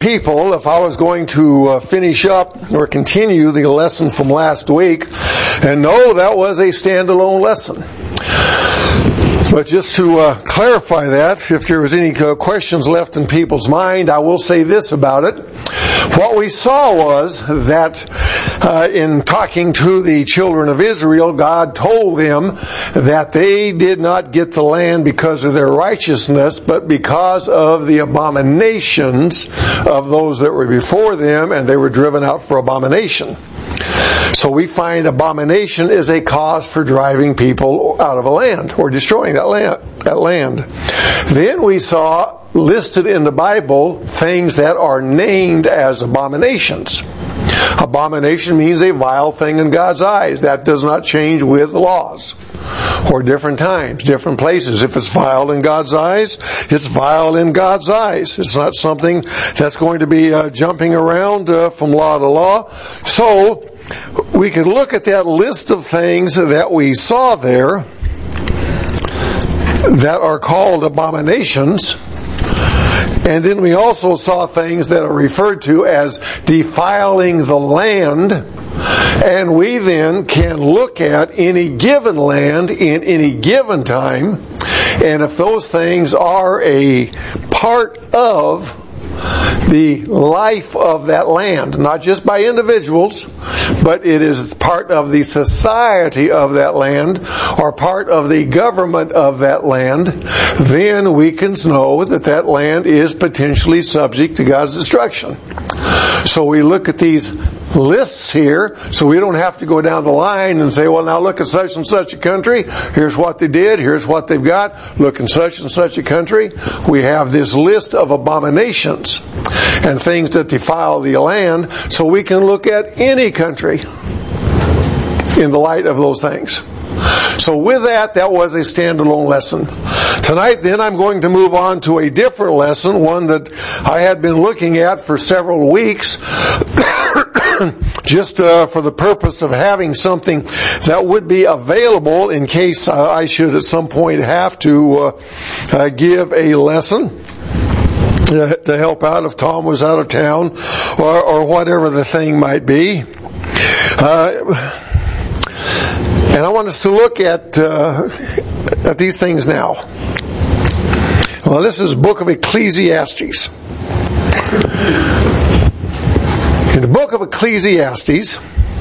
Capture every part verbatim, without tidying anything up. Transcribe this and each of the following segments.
people if I was going to uh, finish up or continue the lesson from last week. And no, that was a standalone lesson. But just to uh, clarify that, if there was any uh, questions left in people's mind, I will say this about it. What we saw was that uh, in talking to the children of Israel, God told them that they did not get the land because of their righteousness, but because of the abominations of those that were before them, and they were driven out for abomination. So we find abomination is a cause for driving people out of a land or destroying that land. That land. Then we saw listed in the Bible things that are named as abominations. Abomination means a vile thing in God's eyes. That does not change with laws or different times, different places. If it's vile in God's eyes, it's vile in God's eyes. It's not something that's going to be uh, jumping around uh, from law to law. So we could look at that list of things that we saw there that are called abominations. And then we also saw things that are referred to as defiling the land. And we then can look at any given land in any given time. And if those things are a part of the life of that land, not just by individuals, but it is part of the society of that land or part of the government of that land, then we can know that that land is potentially subject to God's destruction. So we look at these lists here, so we don't have to go down the line and say, well, now look at such and such a country. Here's what they did. Here's what they've got. Look in such and such a country. We have this list of abominations and things that defile the land, so we can look at any country in the light of those things. So with that, that was a standalone lesson. Tonight, then, I'm going to move on to a different lesson, one that I had been looking at for several weeks, just uh, for the purpose of having something that would be available in case uh, I should at some point have to uh, uh, give a lesson uh, to help out if Tom was out of town or, or whatever the thing might be. Uh, and I want us to look at uh, at these things now. Well, this is the book of Ecclesiastes. In the book of Ecclesiastes,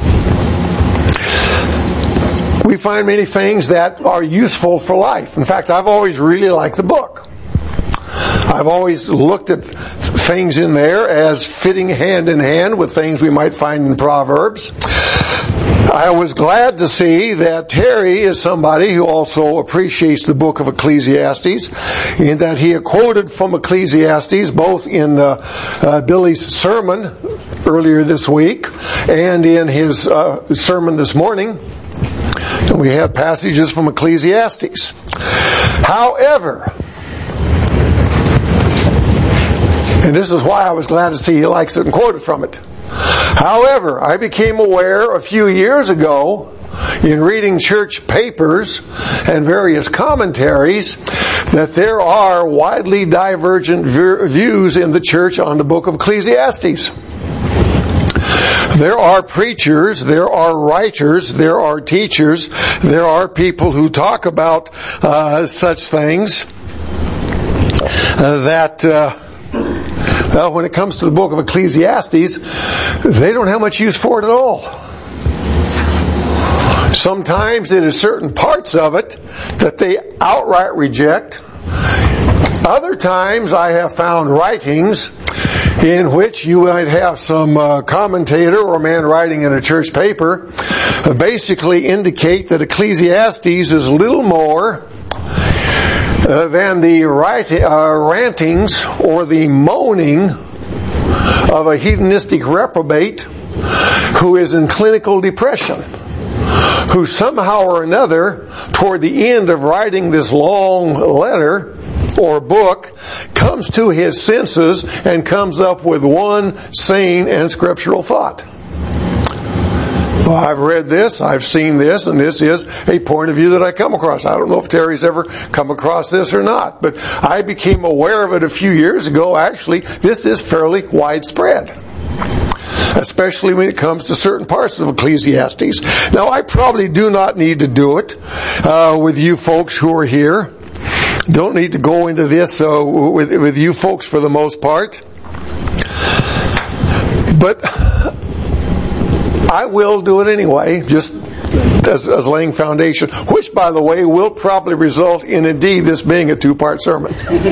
we find many things that are useful for life. In fact, I've always really liked the book. I've always looked at things in there as fitting hand in hand with things we might find in Proverbs. I was glad to see that Terry is somebody who also appreciates the book of Ecclesiastes, in that he had quoted from Ecclesiastes both in uh, uh, Billy's sermon earlier this week and in his uh, sermon this morning. And we had passages from Ecclesiastes. However, and this is why I was glad to see he likes it and quoted from it. However, I became aware a few years ago in reading church papers and various commentaries that there are widely divergent views in the church on the book of Ecclesiastes. There are preachers, there are writers, there are teachers, there are people who talk about uh, such things uh, that uh, Well, when it comes to the book of Ecclesiastes, they don't have much use for it at all. Sometimes it is certain parts of it that they outright reject. Other times I have found writings in which you might have some uh, commentator or man writing in a church paper uh, basically indicate that Ecclesiastes is little more Uh, than the write, uh, rantings or the moaning of a hedonistic reprobate who is in clinical depression, who somehow or another, toward the end of writing this long letter or book, comes to his senses and comes up with one sane and scriptural thought. Well, I've read this, I've seen this, and this is a point of view that I come across. I don't know if Terry's ever come across this or not, but I became aware of it a few years ago. Actually, this is fairly widespread, especially when it comes to certain parts of Ecclesiastes. Now, I probably do not need to do it uh, with you folks who are here. Don't need to go into this uh, with, with you folks for the most part. But I will do it anyway, just as, as laying foundation, which, by the way, will probably result in indeed this being a two-part sermon.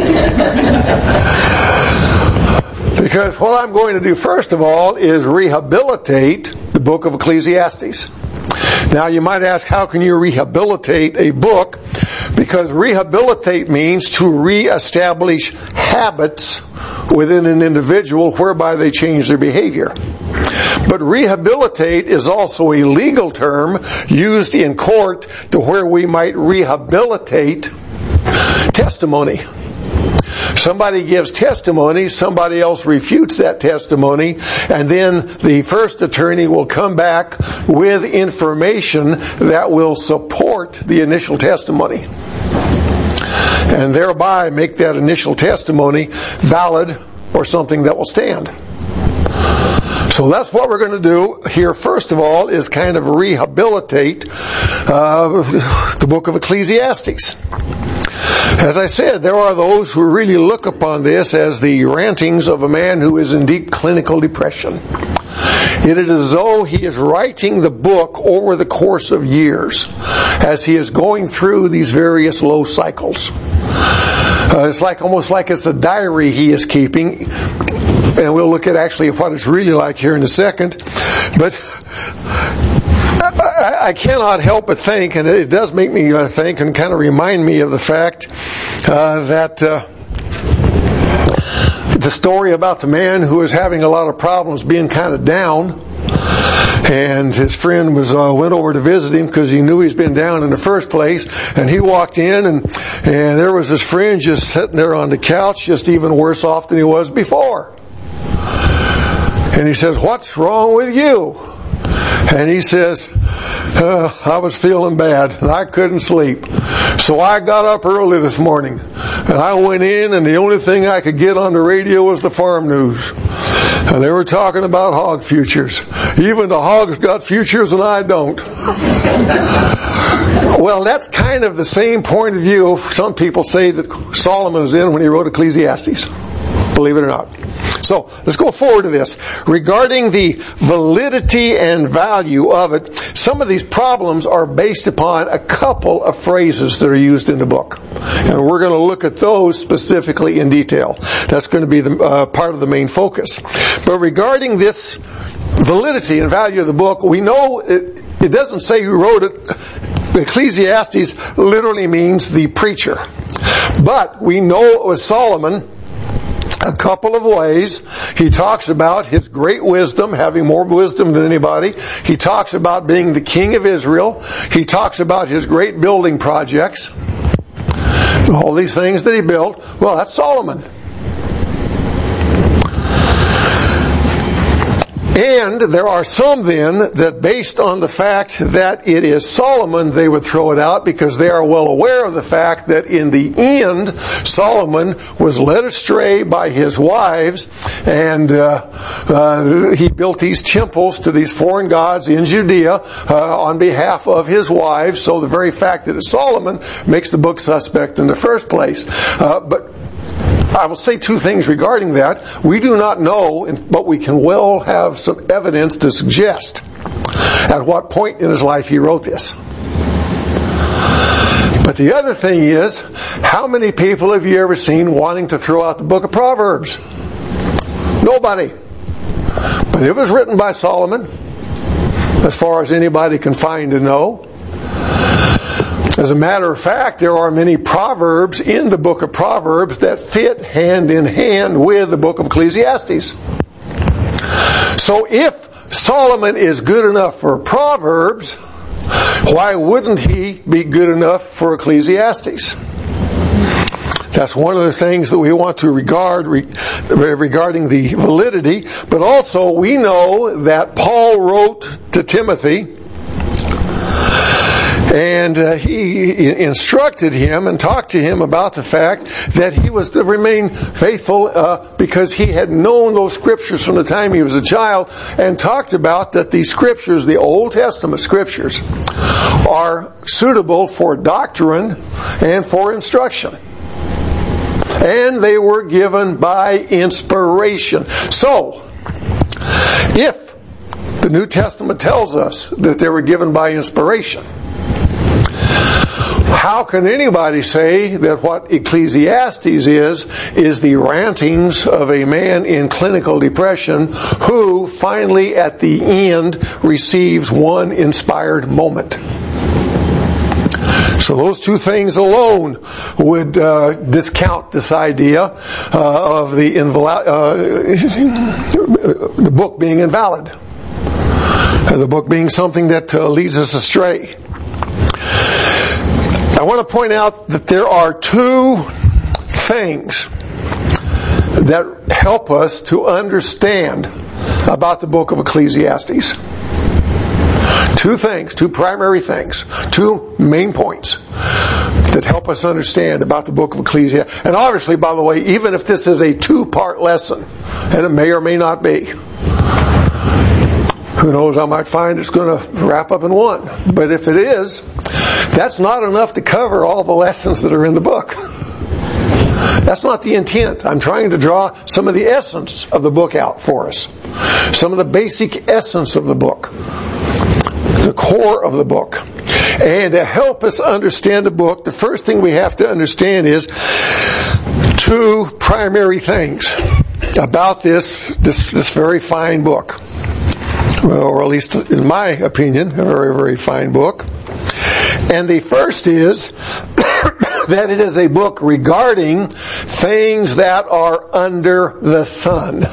Because what I'm going to do first of all is rehabilitate the book of Ecclesiastes. Now you might ask, how can you rehabilitate a book? Because rehabilitate means to reestablish habits within an individual whereby they change their behavior. But rehabilitate is also a legal term used in court to where we might rehabilitate testimony. Somebody gives testimony, somebody else refutes that testimony, and then the first attorney will come back with information that will support the initial testimony, and thereby make that initial testimony valid or something that will stand. So that's what we're going to do here. First of all, is kind of rehabilitate uh, the book of Ecclesiastes. As I said, there are those who really look upon this as the rantings of a man who is in deep clinical depression. It is as though he is writing the book over the course of years as he is going through these various low cycles. Uh, it's like almost like it's a diary he is keeping. And we'll look at actually what it's really like here in a second. But I, I cannot help but think, and it does make me uh, think and kind of remind me of the fact uh, that uh, the story about the man who was having a lot of problems, being kind of down, and his friend was uh, went over to visit him because he knew he's been down in the first place, and he walked in, and and there was his friend just sitting there on the couch, just even worse off than he was before. And he says, "What's wrong with you?" And he says, uh, "I was feeling bad and I couldn't sleep. So I got up early this morning and I went in, and the only thing I could get on the radio was the farm news. And they were talking about hog futures. Even the hogs got futures and I don't." Well, that's kind of the same point of view some people say that Solomon was in when he wrote Ecclesiastes. Believe it or not. So, let's go forward to this. Regarding the validity and value of it, some of these problems are based upon a couple of phrases that are used in the book. And we're going to look at those specifically in detail. That's going to be the uh, part of the main focus. But regarding this validity and value of the book, we know it, it doesn't say who wrote it. Ecclesiastes literally means the preacher. But we know it was Solomon. A couple of ways. He talks about his great wisdom, having more wisdom than anybody. He talks about being the king of Israel. He talks about his great building projects. All these things that he built. Well, that's Solomon. And there are some then that based on the fact that it is Solomon, they would throw it out because they are well aware of the fact that in the end, Solomon was led astray by his wives, and uh, uh, he built these temples to these foreign gods in Judea uh, on behalf of his wives. So the very fact that it's Solomon makes the book suspect in the first place. Uh, but I will say two things regarding that. We do not know, but we can well have some evidence to suggest at what point in his life he wrote this. But the other thing is, how many people have you ever seen wanting to throw out the book of Proverbs? Nobody. But it was written by Solomon, as far as anybody can find to know. As a matter of fact, there are many proverbs in the book of Proverbs that fit hand in hand with the book of Ecclesiastes. So if Solomon is good enough for Proverbs, why wouldn't he be good enough for Ecclesiastes? That's one of the things that we want to regard re, regarding the validity. But also we know that Paul wrote to Timothy, and uh, he instructed him and talked to him about the fact that he was to remain faithful uh, because he had known those scriptures from the time he was a child, and talked about that the scriptures, the Old Testament scriptures, are suitable for doctrine and for instruction. And they were given by inspiration. So, if the New Testament tells us that they were given by inspiration, how can anybody say that what Ecclesiastes is, is the rantings of a man in clinical depression who finally at the end receives one inspired moment? So those two things alone would uh, discount this idea uh, of the inval- uh, the book being invalid, uh, the book being something that uh, leads us astray. I want to point out that there are two things that help us to understand about the book of Ecclesiastes. Two things, two primary things, two main points that help us understand about the book of Ecclesiastes. And obviously, by the way, even if this is a two-part lesson, and it may or may not be, who knows, I might find it's going to wrap up in one. But if it is, that's not enough to cover all the lessons that are in the book. That's not the intent. I'm trying to draw some of the essence of the book out for us. Some of the basic essence of the book. The core of the book. And to help us understand the book, the first thing we have to understand is two primary things about this, this, this very fine book. Well, or at least in my opinion, a very, very fine book. And the first is that it is a book regarding things that are under the sun.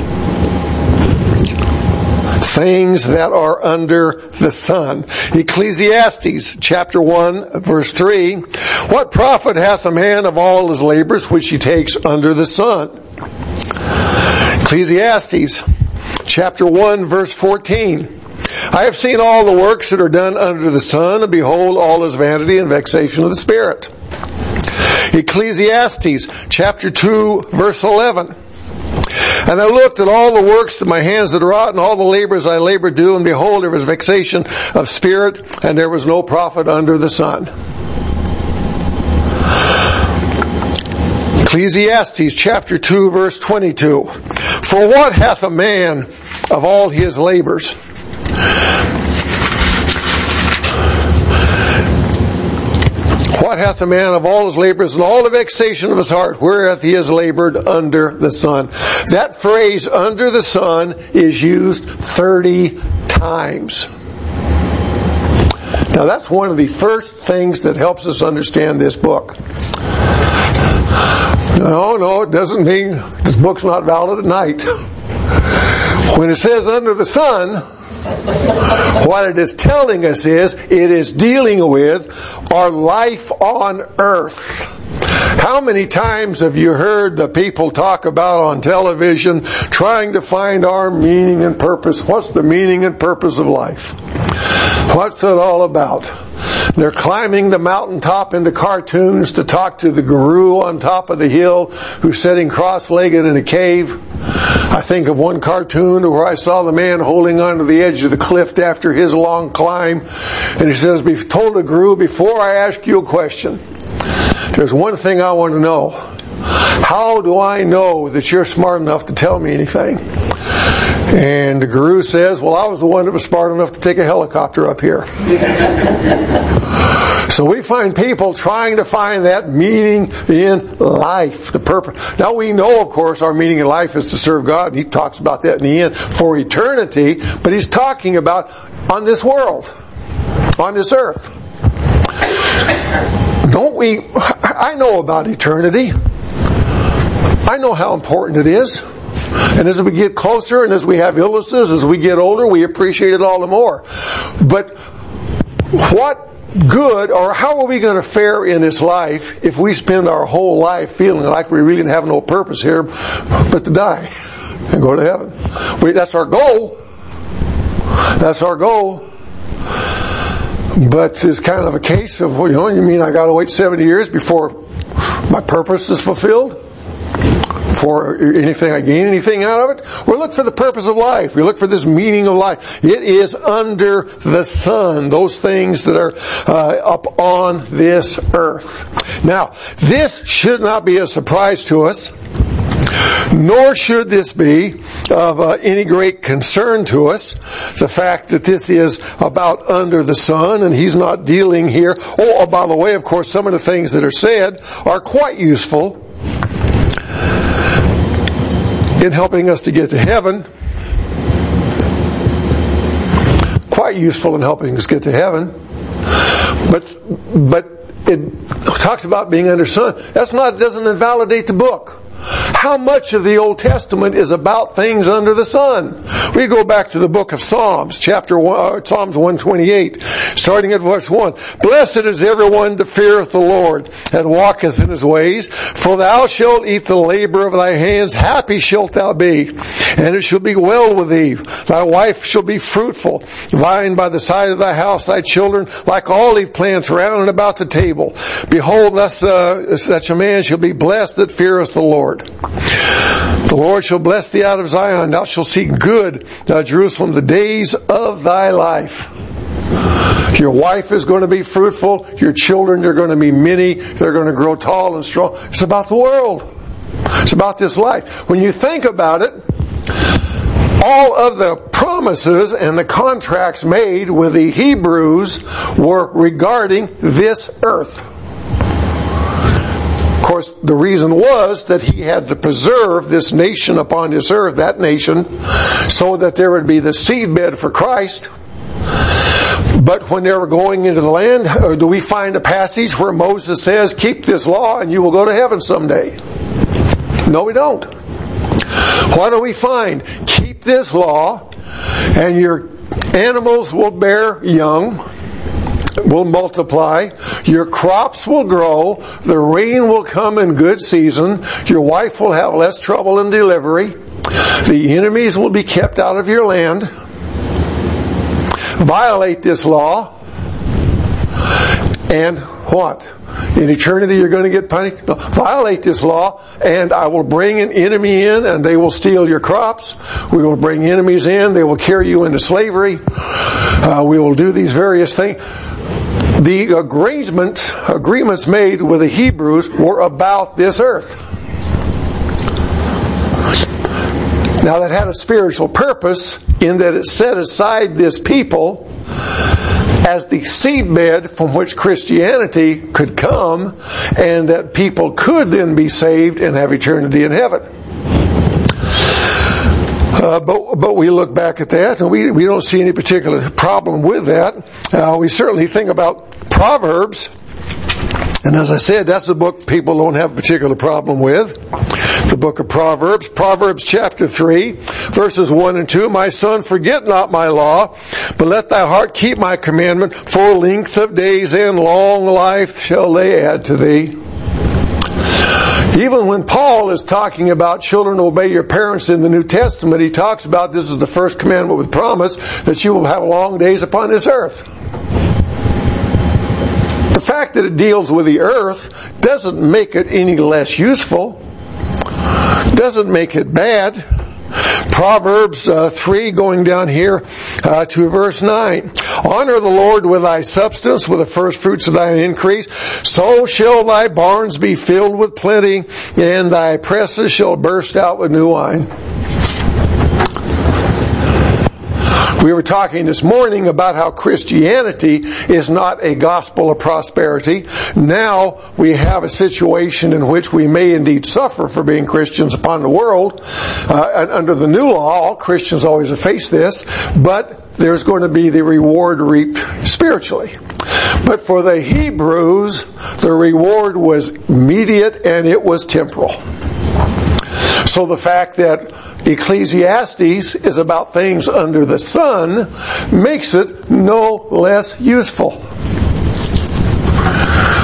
Things that are under the sun. Ecclesiastes chapter one verse three. What profit hath a man of all his labors which he takes under the sun? Ecclesiastes chapter one verse fourteen. I have seen all the works that are done under the sun, and behold, all is vanity and vexation of the spirit. Ecclesiastes chapter two verse eleven. And I looked at all the works that my hands had wrought, and all the labors I labored do, and behold, there was vexation of spirit, and there was no profit under the sun. Ecclesiastes chapter two verse twenty-two. For what hath a man of all his labors? What hath a man of all his labors and all the vexation of his heart, whereath he has labored under the sun? That phrase, under the sun, is used thirty times. Now that's one of the first things that helps us understand this book. No, no, it doesn't mean this book's not valid at night. When it says under the sun, what it is telling us is, it is dealing with our life on earth. How many times have you heard the people talk about on television trying to find our meaning and purpose? What's the meaning and purpose of life? What's it all about? They're climbing the mountaintop into cartoons to talk to the guru on top of the hill who's sitting cross-legged in a cave. I think of one cartoon where I saw the man holding onto the edge of the cliff after his long climb. And he says, "Be told the guru, before I ask you a question, there's one thing I want to know. How do I know that you're smart enough to tell me anything?" And the guru says, "Well, I was the one that was smart enough to take a helicopter up here." So we find people trying to find that meaning in life, the purpose. Now we know, of course, our meaning in life is to serve God. And he talks about that in the end for eternity. But he's talking about on this world, on this earth. Don't we? I know about eternity. I know how important it is. And as we get closer and as we have illnesses, as we get older, we appreciate it all the more. But what good, or how are we going to fare in this life if we spend our whole life feeling like we really have no purpose here but to die and go to heaven? We, that's our goal. That's our goal. But it's kind of a case of, well, you know, you mean I got to wait seventy years before my purpose is fulfilled? For anything I gain anything out of it? We look for the purpose of life. We look for this meaning of life. It is under the sun, those things that are uh, up on this earth. Now, this should not be a surprise to us, nor should this be of uh, any great concern to us. The fact that this is about under the sun, and he's not dealing here. Oh, oh, by the way, of course, some of the things that are said are quite useful in helping us to get to heaven. Quite useful in helping us get to heaven. But, but it talks about being under sun. That's not, doesn't invalidate the book. How much of the Old Testament is about things under the sun? We go back to the book of Psalms, chapter one, Psalms one twenty-eight, starting at verse one. Blessed is everyone that feareth the Lord, and walketh in his ways. For thou shalt eat the labor of thy hands. Happy shalt thou be, and it shall be well with thee. Thy wife shall be fruitful, vine by the side of thy house, thy children like olive plants round and about the table. Behold, thus uh, such a man shall be blessed that feareth the Lord. The Lord shall bless thee out of Zion. Thou shalt see good, thou Jerusalem, the days of thy life. Your wife is going to be fruitful. Your children are going to be many. They're going to grow tall and strong. It's about the world. It's about this life. When you think about it, all of the promises and the contracts made with the Hebrews were regarding this earth. Of course, the reason was that he had to preserve this nation upon this earth, that nation, so that there would be the seedbed for Christ. But when they were going into the land, do we find a passage where Moses says, keep this law and you will go to heaven someday? No, we don't. What do we find? Keep this law and your animals will bear young, will multiply, your crops will grow, the rain will come in good season, your wife will have less trouble in delivery, the enemies will be kept out of your land. Violate this law, and what? In eternity you're going to get punished? No. Violate this law, and I will bring an enemy in, and they will steal your crops. We will bring enemies in, they will carry you into slavery. Uh, we will do these various things. The agreements, agreements made with the Hebrews were about this earth. Now that had a spiritual purpose in that it set aside this people as the seedbed from which Christianity could come, and that people could then be saved and have eternity in heaven. Uh, but but we look back at that and we we don't see any particular problem with that. Uh, we certainly think about Proverbs, and as I said, that's a book people don't have a particular problem with. The book of Proverbs, Proverbs chapter three, verses one and two. My son, forget not my law, but let thy heart keep my commandment. For length of days and long life shall they add to thee. Even when Paul is talking about children obey your parents in the New Testament, he talks about this is the first commandment with promise that you will have long days upon this earth. The fact that it deals with the earth doesn't make it any less useful, doesn't make it bad. Proverbs uh, three, going down here uh, to verse nine. Honor the Lord with thy substance, with the first fruits of thine increase. So shall thy barns be filled with plenty, and thy presses shall burst out with new wine. We were talking this morning about how Christianity is not a gospel of prosperity. Now we have a situation in which we may indeed suffer for being Christians upon the world. Uh, and under the new law, all Christians always face this, but there's going to be the reward reaped spiritually. But for the Hebrews, the reward was immediate and it was temporal. So the fact that Ecclesiastes is about things under the sun makes it no less useful.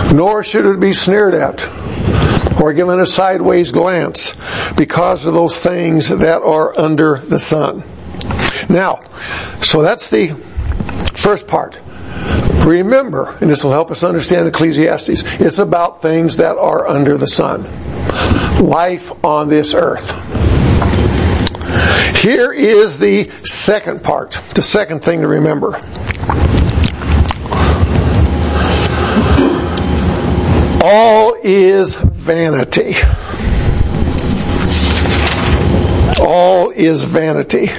nor should it be sneered at or given a sideways glance because of those things that are under the sun. Now, so that's the first part. Remember, and this will help us understand Ecclesiastes, it's about things that are under the sun. Life on this earth. Here is the second part, the second thing to remember. All is vanity. All is vanity.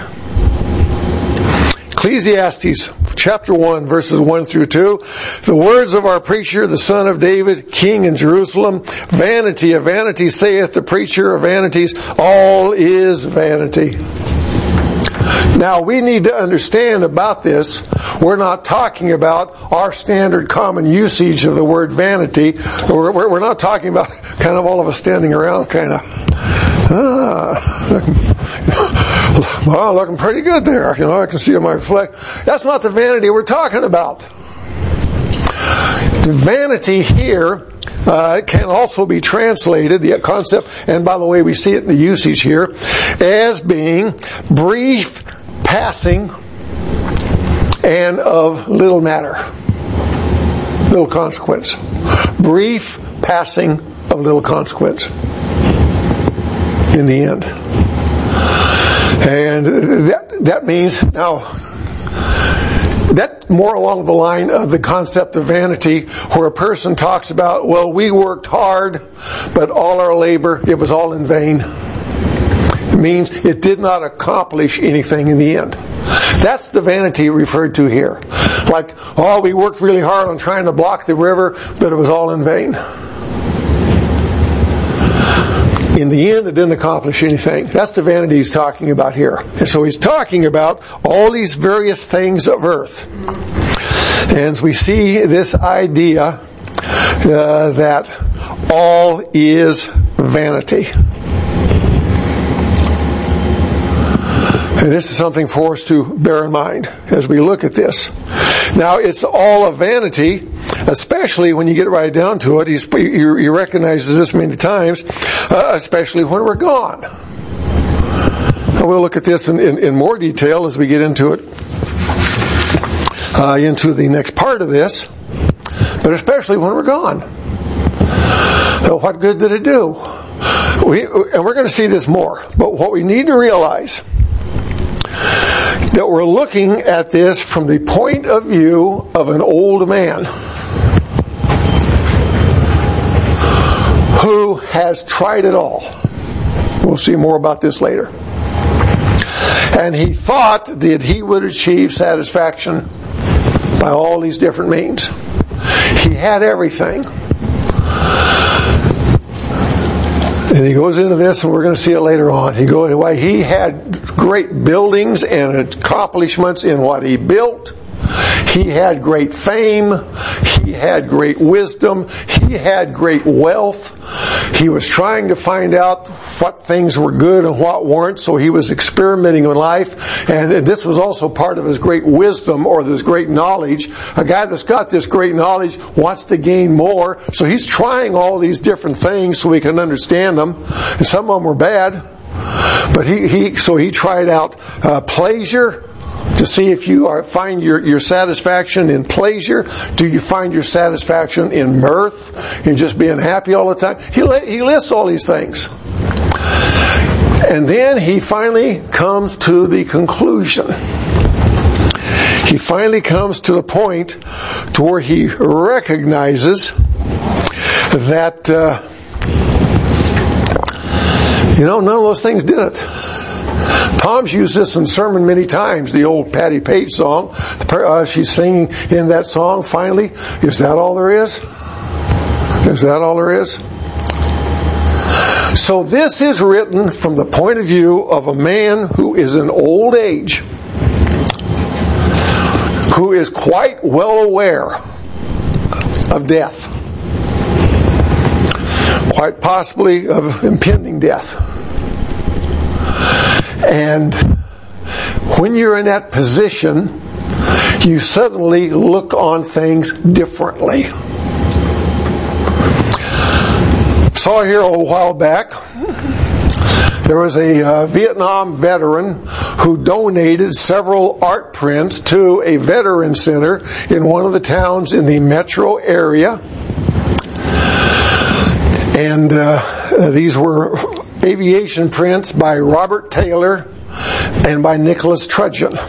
Ecclesiastes chapter one, verses one through two. The words of our preacher, the son of David, king in Jerusalem. Vanity of vanity saith the preacher of vanities. All is vanity. Now, we need to understand about this, we're not talking about our standard common usage of the word vanity. We're, we're not talking about kind of all of us standing around kind of, ah, well, looking pretty good there. You know, I can see my reflect. That's not the vanity we're talking about. The vanity here Uh, can also be translated, the concept, and by the way, we see it in the usage here, as being brief, passing, and of little matter. Little consequence. Brief, passing, of little consequence. In the end. And that, that means, now, that's more along the line of the concept of vanity, where a person talks about, well, we worked hard, but all our labor, it was all in vain. It means it did not accomplish anything in the end. That's the vanity referred to here. Like, oh, we worked really hard on trying to block the river, but it was all in vain. In the end, it didn't accomplish anything. That's the vanity he's talking about here. And so he's talking about all these various things of earth. And we see this idea uh, that all is vanity. And this is something for us to bear in mind as we look at this. Now, it's all a vanity, especially when you get right down to it. He's, he, he recognizes this many times, uh, especially when we're gone. And we'll look at this in, in, in more detail as we get into it, uh, into the next part of this, but especially when we're gone. So what good did it do? We, and we're going to see this more, but what we need to realize that we're looking at this from the point of view of an old man who has tried it all. We'll see more about this later. And he thought that he would achieve satisfaction by all these different means. He had everything. And he goes into this, and we're going to see it later on. He goes, why he had great buildings and accomplishments in what he built. He had great fame. He had great wisdom. He had great wealth. He was trying to find out what things were good and what weren't, so he was experimenting in life. And this was also part of his great wisdom or this great knowledge. A guy that's got this great knowledge wants to gain more, so he's trying all these different things so he can understand them. And some of them were bad. But he, he so he tried out uh, pleasure to see if you are, find your, your satisfaction in pleasure. Do you find your satisfaction in mirth, in just being happy all the time? He, he lists all these things. And then he finally comes to the conclusion. He finally comes to the point to where he recognizes that uh, you know, none of those things did it. Tom's used this in sermon many times, the old Patty Page song. Uh, she's singing in that song, finally. Is that all there is? Is that all there is? So this is written from the point of view of a man who is in old age, who is quite well aware of death, quite possibly of impending death. And when you're in that position, you suddenly look on things differently. saw here a while back, there was a uh, Vietnam veteran who donated several art prints to a veteran center in one of the towns in the metro area. And uh, these were aviation prints by Robert Taylor and by Nicholas Trudgeon.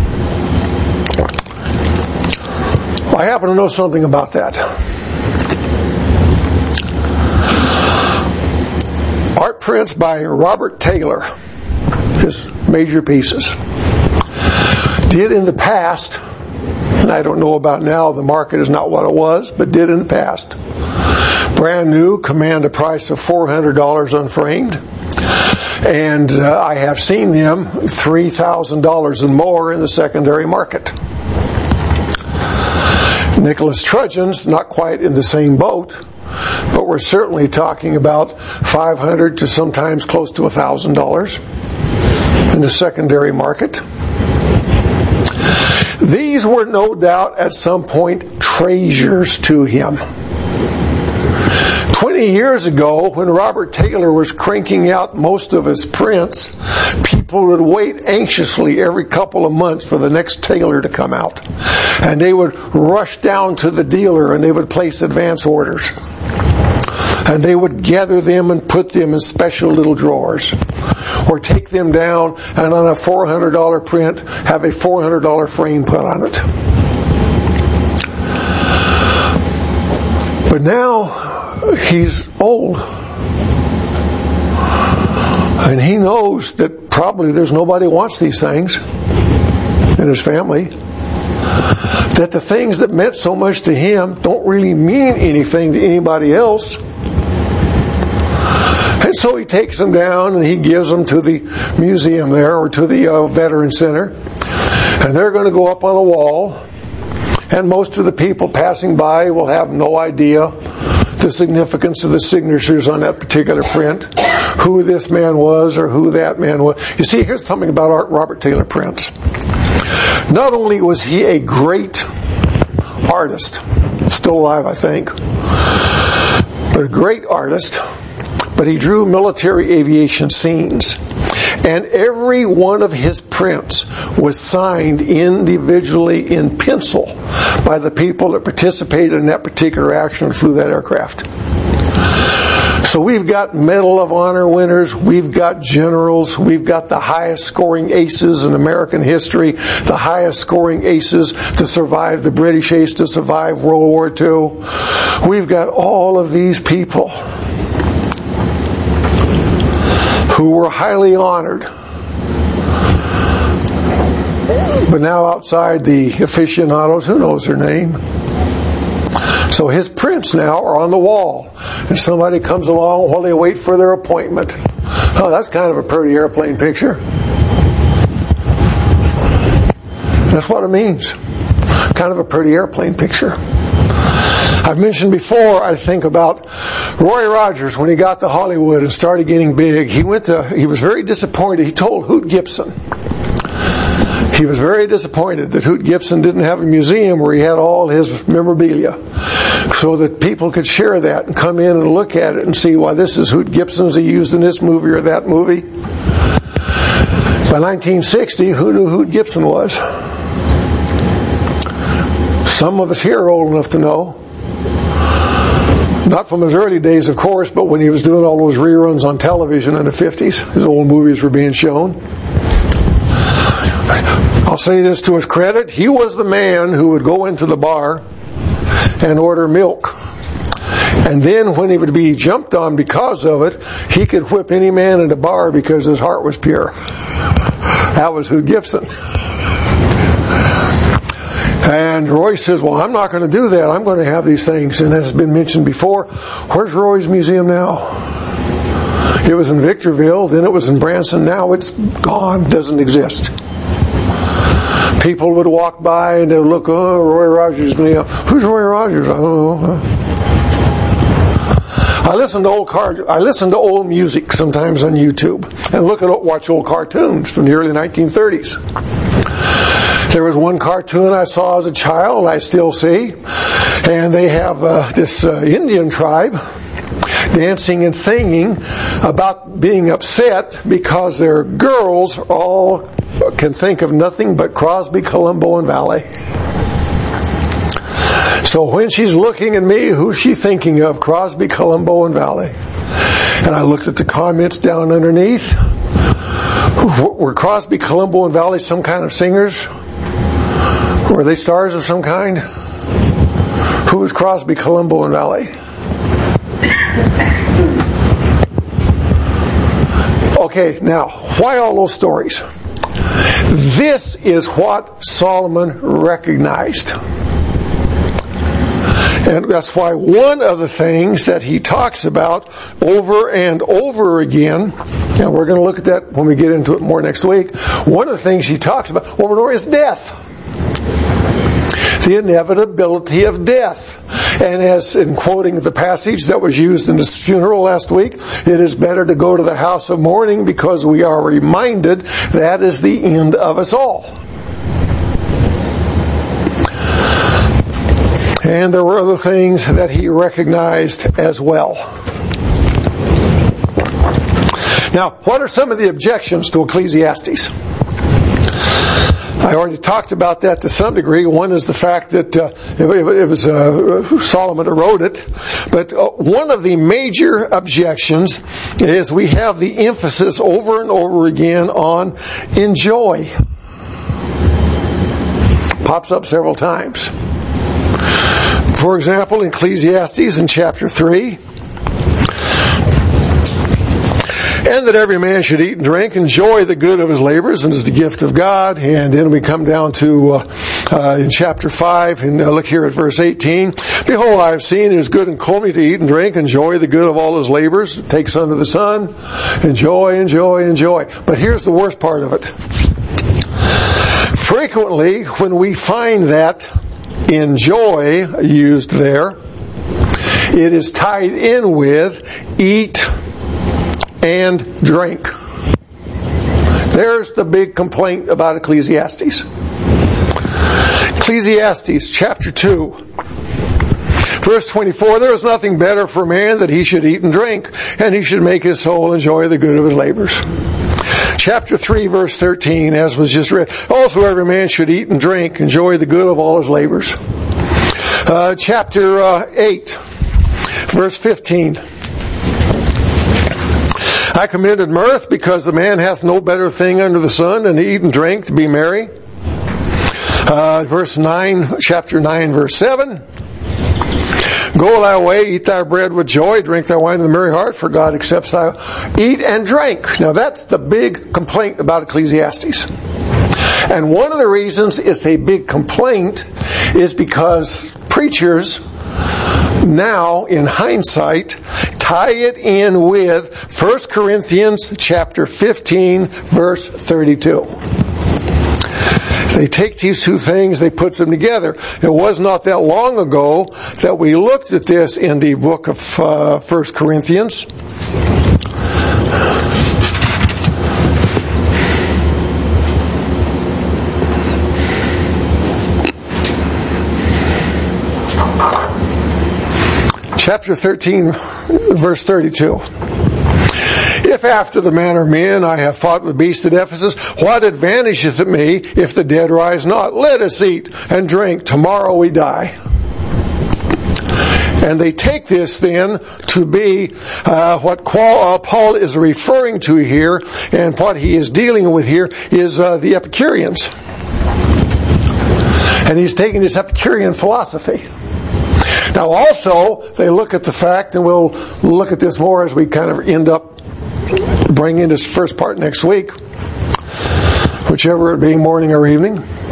I happen to know something about that. Art prints by Robert Taylor, his major pieces, did in the past, and I don't know about now, the market is not what it was, but did in the past, brand new, command a price of four hundred dollars unframed, and uh, I have seen them three thousand dollars and more in the secondary market. Nicholas Trudgeon's not quite in the same boat, but we're certainly talking about five hundred dollars to sometimes close to one thousand dollars in the secondary market. These were no doubt at some point treasures to him. Twenty years ago, when Robert Taylor was cranking out most of his prints, people would wait anxiously every couple of months for the next Taylor to come out. And they would rush down to the dealer and they would place advance orders. And they would gather them and put them in special little drawers. Or take them down and on a four hundred dollars print, have a four hundred dollars frame put on it. But now, he's old. And he knows that probably there's nobody who wants these things in his family. That the things that meant so much to him don't really mean anything to anybody else. And so he takes them down and he gives them to the museum there or to the uh, veteran center. And they're going to go up on a wall. And most of the people passing by will have no idea the significance of the signatures on that particular print, who this man was or who that man was. You see, here's something about Art Robert Taylor prints. Not only was he a great artist, still alive I think, but a great artist, but he drew military aviation scenes. And every one of his prints was signed individually in pencil by the people that participated in that particular action and flew that aircraft. So we've got Medal of Honor winners, we've got generals, we've got the highest scoring aces in American history, the highest scoring aces to survive the British ace to survive World War Two. We've got all of these people who were highly honored. But now outside the aficionados, who knows their name? So his prints now are on the wall. And somebody comes along while they wait for their appointment. Oh, that's kind of a pretty airplane picture. That's what it means. Kind of a pretty airplane picture. I've mentioned before, I think about Roy Rogers when he got to Hollywood and started getting big. He went to, he was very disappointed. He told Hoot Gibson. He was very disappointed that Hoot Gibson didn't have a museum where he had all his memorabilia so that people could share that and come in and look at it and see why this is Hoot Gibson's he used in this movie or that movie. By nineteen sixty, who knew Hoot Gibson was? Some of us here are old enough to know. Not from his early days, of course, but when he was doing all those reruns on television in the fifties, his old movies were being shown. I'll say this to his credit, he was the man who would go into the bar and order milk. And then when he would be jumped on because of it, he could whip any man in the bar because his heart was pure. That was Hoot Gibson. And Roy says, well, I'm not going to do that. I'm going to have these things. And as has been mentioned before, where's Roy's museum now? It was in Victorville, then it was in Branson. Now it's gone, doesn't exist. People would walk by and they would look, oh, Roy Rogers. Who's Roy Rogers? I don't know. I listen to old car, I listen to old music sometimes on YouTube and look at watch old cartoons from the early nineteen thirties. There was one cartoon I saw as a child, I still see, and they have uh, this uh, Indian tribe, dancing and singing about being upset because their girls all can think of nothing but Crosby, Colombo, and Valley. So when she's looking at me, who's she thinking of? Crosby, Colombo, and Valley. And I looked at the comments down underneath. Were Crosby, Colombo, and Valley some kind of singers? Were they stars of some kind? Who was Crosby, Colombo, and Valley? Okay, now, why all those stories? This is what Solomon recognized. And that's why one of the things that he talks about over and over again, and we're going to look at that when we get into it more next week, one of the things he talks about over and over is death. The inevitability of death. And as in quoting the passage that was used in the funeral last week, it is better to go to the house of mourning because we are reminded that is the end of us all. And there were other things that he recognized as well. Now, what are some of the objections to Ecclesiastes? I already talked about that to some degree. One is the fact that uh, it, it was uh, Solomon who wrote it. But uh, one of the major objections is we have the emphasis over and over again on enjoy. Pops up several times. For example, in Ecclesiastes in chapter three, and that every man should eat and drink, enjoy the good of his labors, and is the gift of God. And then we come down to uh, uh, in chapter five, and uh, look here at verse eighteen. Behold, I have seen it is good and comely to eat and drink, enjoy the good of all his labors, it takes under the sun, enjoy, enjoy, enjoy. But here's the worst part of it. Frequently, when we find that enjoy used there, it is tied in with eat and drink. There's the big complaint about Ecclesiastes. Ecclesiastes chapter two, verse twenty-four, there is nothing better for man that he should eat and drink, and he should make his soul enjoy the good of his labors. Chapter three, verse thirteen, as was just read, also every man should eat and drink, enjoy the good of all his labors. Uh, chapter uh, eight, verse fifteen, I commended mirth because the man hath no better thing under the sun than to eat and drink, to be merry. Uh, verse nine, chapter nine, verse seven, go thy way, eat thy bread with joy, drink thy wine with a merry heart, for God accepts thy eat and drink. Now that's the big complaint about Ecclesiastes. And one of the reasons it's a big complaint is because preachers now, in hindsight, tie it in with First Corinthians chapter fifteen, verse thirty-two. They take these two things, they put them together. It was not that long ago that we looked at this in the book of uh, First Corinthians. Chapter thirteen, verse thirty-two. If after the manner of men I have fought with beasts at Ephesus, what advantageth it me if the dead rise not? Let us eat and drink, tomorrow we die. And they take this then to be uh, what Paul is referring to here, and what he is dealing with here is uh, the Epicureans. And he's taking this Epicurean philosophy. Now also, they look at the fact, and we'll look at this more as we kind of end up bringing this first part next week, whichever it being morning or evening.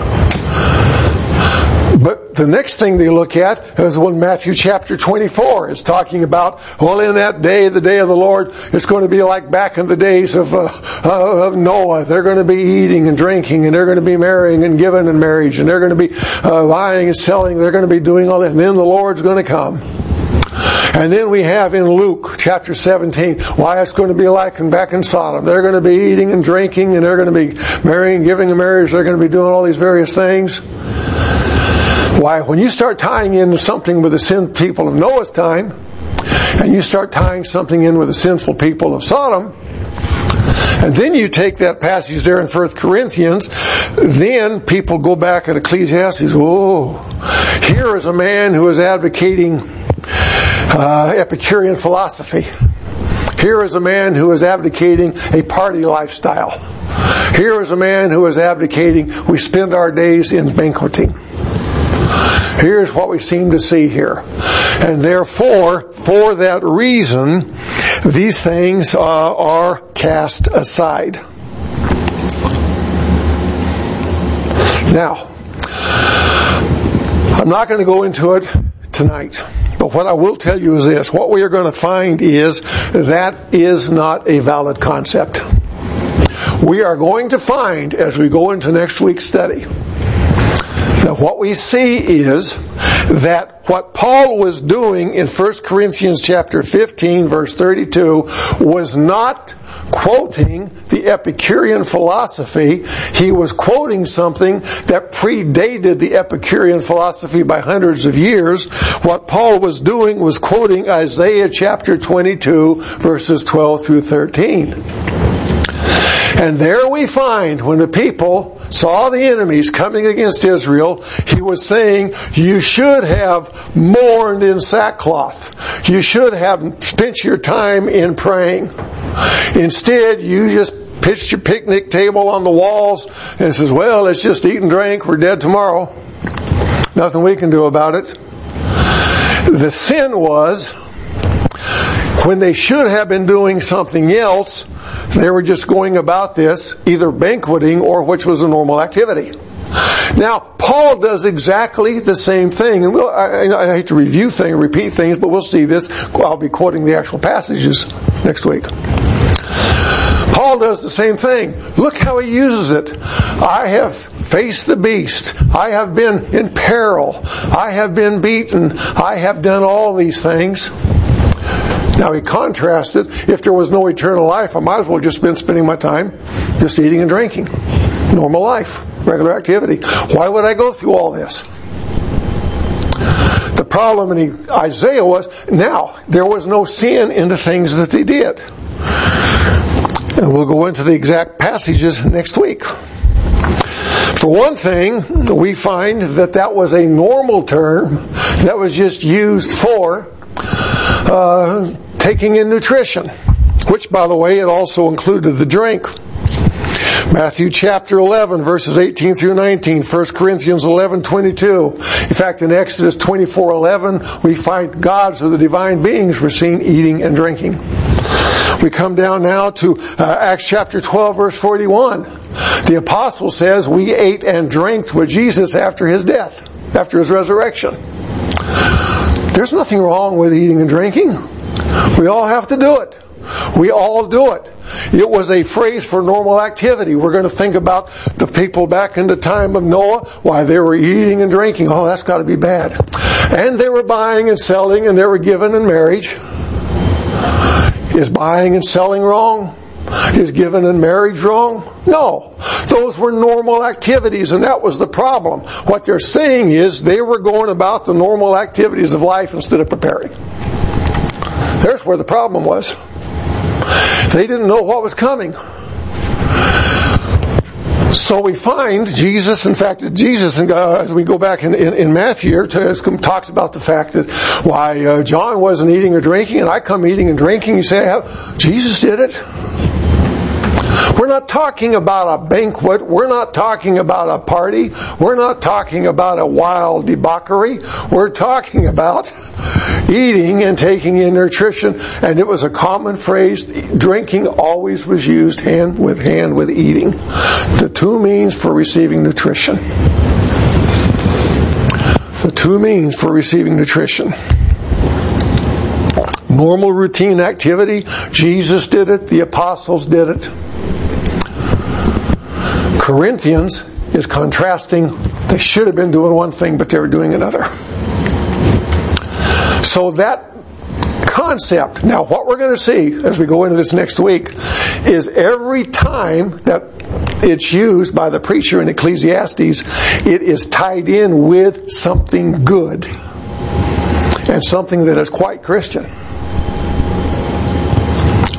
But the next thing they look at is when Matthew chapter twenty-four is talking about, well, in that day, the day of the Lord, it's going to be like back in the days of, uh, uh, of Noah. They're going to be eating and drinking, and they're going to be marrying and giving in marriage, and they're going to be uh, buying and selling. They're going to be doing all that, and then the Lord's going to come. And then we have in Luke chapter seventeen, why it's going to be like back in Sodom. They're going to be eating and drinking, and they're going to be marrying, giving in marriage. They're going to be doing all these various things. Why, when you start tying in something with the sin people of Noah's time, and you start tying something in with the sinful people of Sodom, and then you take that passage there in First Corinthians, then people go back at Ecclesiastes, oh, here is a man who is advocating uh, Epicurean philosophy. Here is a man who is advocating a party lifestyle. Here is a man who is advocating we spend our days in banqueting. Here's what we seem to see here. And therefore, for that reason, these things uh, are cast aside. Now, I'm not going to go into it tonight. But what I will tell you is this. What we are going to find is that is not a valid concept. We are going to find, as we go into next week's study, that what we see is that what Paul was doing in First Corinthians chapter fifteen, verse thirty-two, was not quoting the Epicurean philosophy. He was quoting something that predated the Epicurean philosophy by hundreds of years. What Paul was doing was quoting Isaiah chapter twenty-two, verses twelve through thirteen. And there we find when the people saw the enemies coming against Israel, he was saying, you should have mourned in sackcloth. You should have spent your time in praying. Instead, you just pitched your picnic table on the walls and says, well, let's just eat and drink. We're dead tomorrow. Nothing we can do about it. The sin was, when they should have been doing something else, they were just going about this, either banqueting or which was a normal activity. Now, Paul does exactly the same thing. And we'll, I, I hate to review things, repeat things, but we'll see this. I'll be quoting the actual passages next week. Paul does the same thing. Look how he uses it. I have faced the beast. I have been in peril. I have been beaten. I have done all these things. Now he contrasted, if there was no eternal life, I might as well just been spending my time just eating and drinking. Normal life, regular activity. Why would I go through all this? The problem in Isaiah was, now, there was no sin in the things that they did. And we'll go into the exact passages next week. For one thing, we find that that was a normal term that was just used for uh, taking in nutrition, which, by the way, it also included the drink. Matthew chapter eleven, verses eighteen through nineteen, First Corinthians eleven twenty-two. In fact, in Exodus twenty-four eleven, we find gods or the divine beings were seen eating and drinking. We come down now to uh, Acts chapter twelve, verse forty-one. The apostle says, we ate and drank with Jesus after his death, after his resurrection. There's nothing wrong with eating and drinking. We all have to do it. We all do it. It was a phrase for normal activity. We're going to think about the people back in the time of Noah, why they were eating and drinking. Oh, that's got to be bad. And they were buying and selling, and they were given in marriage. Is buying and selling wrong? Is given in marriage wrong? No. Those were normal activities, and that was the problem. What they're saying is they were going about the normal activities of life instead of preparing. There's where the problem was. They didn't know what was coming. So we find Jesus, in fact, Jesus, and uh, as we go back in, in, in Matthew, to, talks about the fact that why uh, John wasn't eating or drinking, and I come eating and drinking. You say, Jesus did it. We're not talking about a banquet. We're not talking about a party. We're not talking about a wild debauchery. We're talking about eating and taking in nutrition. And it was a common phrase. Drinking always was used hand with hand with eating. The two means for receiving nutrition. The two means for receiving nutrition. Normal routine activity. Jesus did it. The apostles did it. Corinthians is contrasting. They should have been doing one thing, but they were doing another. So that concept, now what we're going to see as we go into this next week, is every time that it's used by the preacher in Ecclesiastes, it is tied in with something good and something that is quite Christian.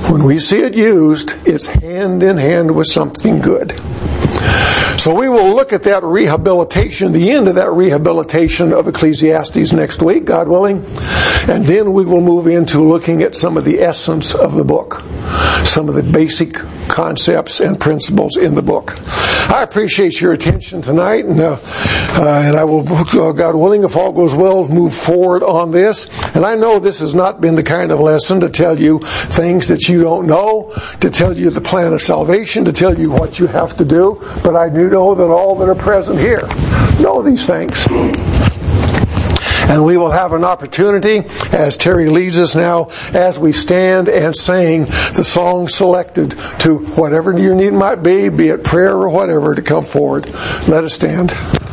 when we see it used, it's hand in hand with something good. So we will look at that rehabilitation, the end of that rehabilitation of Ecclesiastes next week, God willing. And then we will move into looking at some of the essence of the book, some of the basic concepts and principles in the book. I appreciate your attention tonight, and, uh, uh, and I will, uh, God willing, if all goes well, move forward on this. And I know this has not been the kind of lesson to tell you things that you don't know, to tell you the plan of salvation, to tell you what you have to do, but I do know that all that are present here know these things. And we will have an opportunity, as Terry leads us now, as we stand and sing the song selected, to whatever your need might be, be it prayer or whatever, to come forward. Let us stand.